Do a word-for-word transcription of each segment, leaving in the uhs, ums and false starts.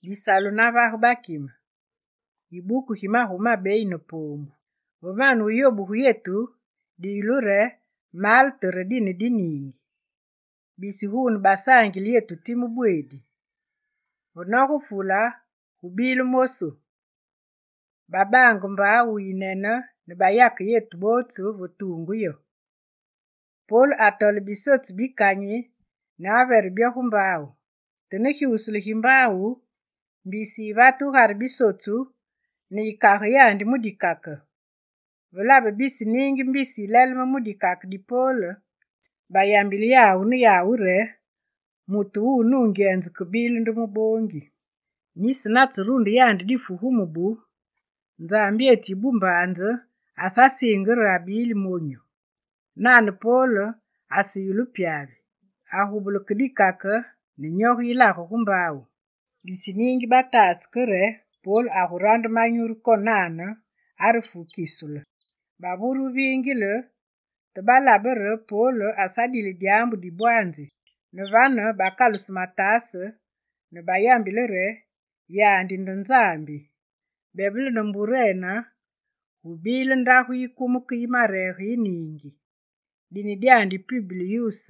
Bisalo navaho bakima. Ibuku hima huma bei no pombo. Vomanu yobu yetu di ilure mal tere dini diningi. Bisi hunu basangili yetu timu bwedi. Vonoku fula hubilu mosu. Babangu mba uinena ne bayaka yetu botu votungu yo. Paul atole bisotu bikanyi na averi byoku mbao. Teneki usuli himbao bisi vatu harbisotu ni ikahu yandi mudikaka. Volabe bisi ningi bisi lelma mudikaka di Paul bayambili yao ni yaure mutu unu ngenzi kubili ndumu bongi. Nisi naturundi yandi difuhumu bu nzambi eti bumbanze asasi ingira abili monyo. Nani Paul asiyulu piavi. Ahubulu kudikaka ni nyohi ila kukumbao. Bisi ningi batasi kere Paul ahurandu manyuru konana arifu kisula. Baburu bingile tebala bere Paul asadili diambu di buanzi. Nevana bakalusu matase ne bayambilere yandi ndonzambi. Bebili namburena ubili ndahu ikumuku imarehi ningi. Dini diandi Publius.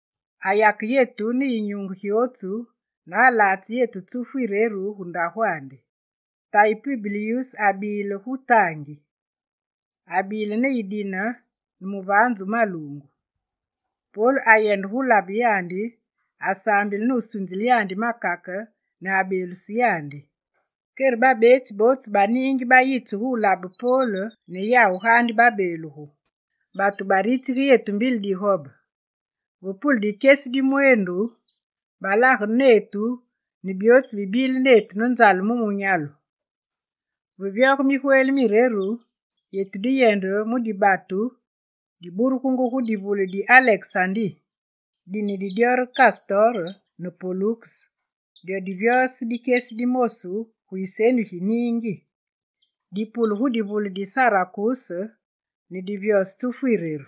Ayaki yetu ni inyungu hiotu na alati yetu tufuireru hundahuande. Tai Publius abile hutangi. Abile ne idina numubanzu malungu. Paul ayendu hulabi yandi asambili nusunjili yandi makaka na abelusi yandi. Keri babeti botu baningi bayitu hulabi Paul ne ya uhandi babeluhu. Batu baritiri yetu mbili di hoba. Vupul di kesi di muendu balahu netu ni biotu bibili netu nunzalu mumunyalo. Vubyoku mihueli mireru yetu di yendo mudi batu di burukungu hudibulu di Alexandi. Dini di dioro Castor no Pollux. Dio di biosi di kesi di mosu huisenu hiningi. Di pulu hudibulu di Sarakusa ni di biosi tufuireru.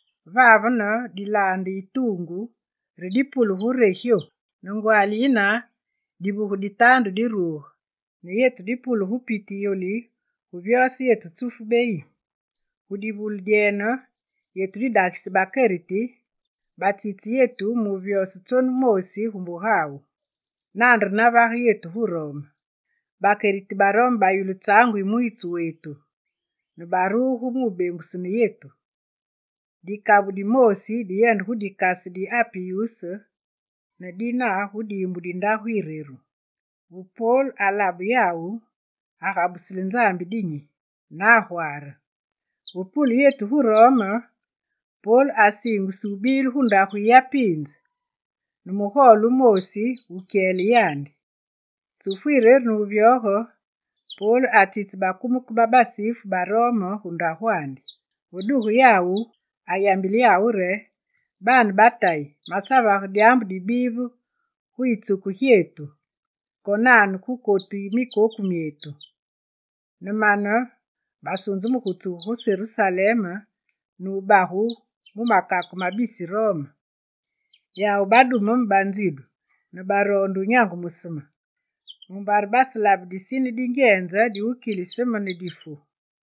Vavana di landi itungu redi pulu hurehyo. Nungwali ina di buhu di tandu di ruhu. Ni yetu di pulu hupiti yoli hubiosi yetu tufu bei. Hudibulu diena yetu di dakisi bakeriti batiti yetu mubiosi tonu mosi humbu hao. Nandri navahi yetu huroma. Bakeriti baroma bayulu tangu imuitu wetu. Nubaruhu mubengusunu yetu. Di kabu di mosi di yendu hudikasi di Apius na dina hudi imbu di ndahu ireru. Paul alabu yao akabusilinzambi dinyi na ahuara. Upulu yetu huroma Paul asingu subili hundahu yapinzi. Numuholu mosi ukeli yandi. Tufuireru nubyoho Paul atiti bakumuku babasifu baroma hundahu andi. Uduhu yao ayambili yaure bani batai masaba diambu di bibu huituku hietu. Konanu kukotu imikoku mietu. Nemana basunzumu kutuhu Jerusalema nubahu mumakaku mabisi Roma. Yao badu mbanzidu na barondu nyangu musima. Mbari basi labdisini dingenza di ukili sema ni difu.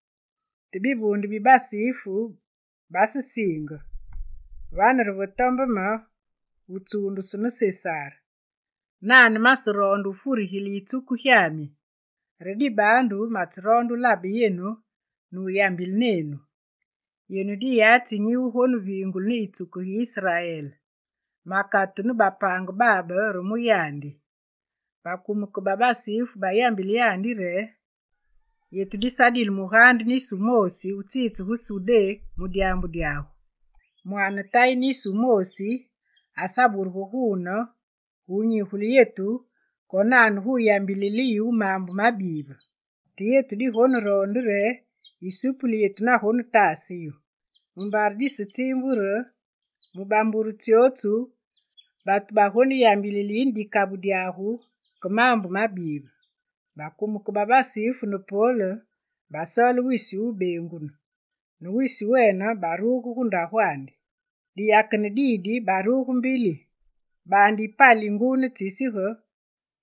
Tibibu ndi bibasi ifu basi singa. Vana votamba ma utundu sunu sesara. Nani masurondu furi hili ituku hiami. Redi bandu maturondu labi yenu nu yambil nenu. Yenu di yati nyi uhonu viingul ni ituku hi Israel. Makatu nu bapangu baba rumu yandi. Bakumuku babasi ifu bayambil yandi re. Yetu di sadil muhandi ni sumosi utitu husude mudiambu diahu. Mwana tai ni sumosi asaburu huhuna unyi huli yetu konanu hu yambilili umambu mabiba. Ti yetu di honu rondure isupuli yetu na honu tasiyo. Mbardi sitimburu mubamburu tiotu batu bahoni yambilili indi kabu diahu kumambu mabiba. Bakumuku babasi ifu no Paul basoli wisi ubengunu. Nu wisi wena baruhu hundahu andi. Diyakani didi baruhu mbili. Bandi pali nguni tisiho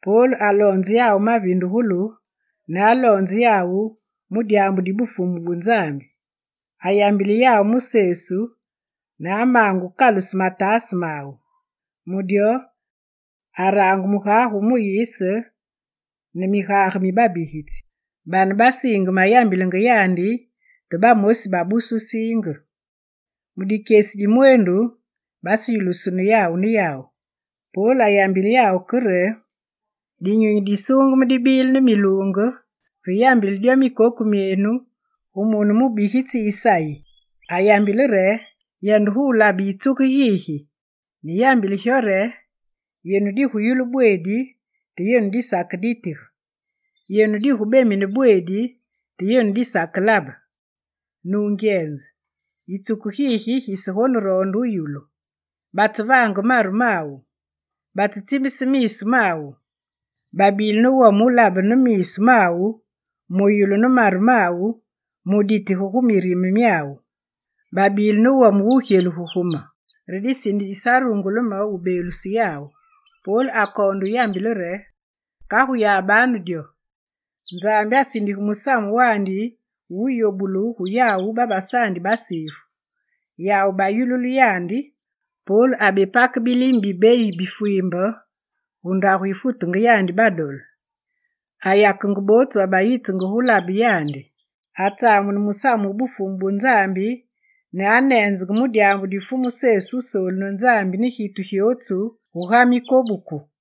Paul alonzi yao mavindu hulu na alonzi yao mudiambu dibufumu bunzambi. Ayambili yao musesu na amangu kalusi matasi mau. Mudio arangu muhahu muyise na mihahu mibabihiti. Bana basinga mayambili nga yandi teba mosi babusu singa. Mudikesi di muendu basi yulusunu yao ni yao. Paul ayambili yao kure dinyunyi disungu mudibili ni milungu kuyambili dio mikoku mienu umunu mubihiti isai. Ayambili re yandu hula bituku hihi ni yambili hiore yenu di huyulu bwedi ti yenu di sakditihu. Yenu di hubemi ni bwedi ti yenu di saklaba. Nungenzi ituku hihi hisihonu rondu yulu. Batu vangu maru mau. Batu tibisi misu mau. Babili nuwa mulaba nu misu mau. Muyulu nu maru mau. Muditi hukumirimi miau. Babili nuwa muuhelu hukuma. Redisi ndi isarunguluma ubelusi yao. Paul akondu yambili re kahu ya abanu dio. Nzambi asindi humusamu wandi uyo bulu huyau baba sandi basifu. Yao bayululu yandi Paul abepaka bilimbi beyi bifuimba unda huifutu nga yandi badol. Ayaka ngubotu abayitu nga hulabi yandi. Atamu ni musamu ubufumu nzambi na anenzi gumudiambu difumu sesu solu nzambi ni hitu hiotu uhami kobuku.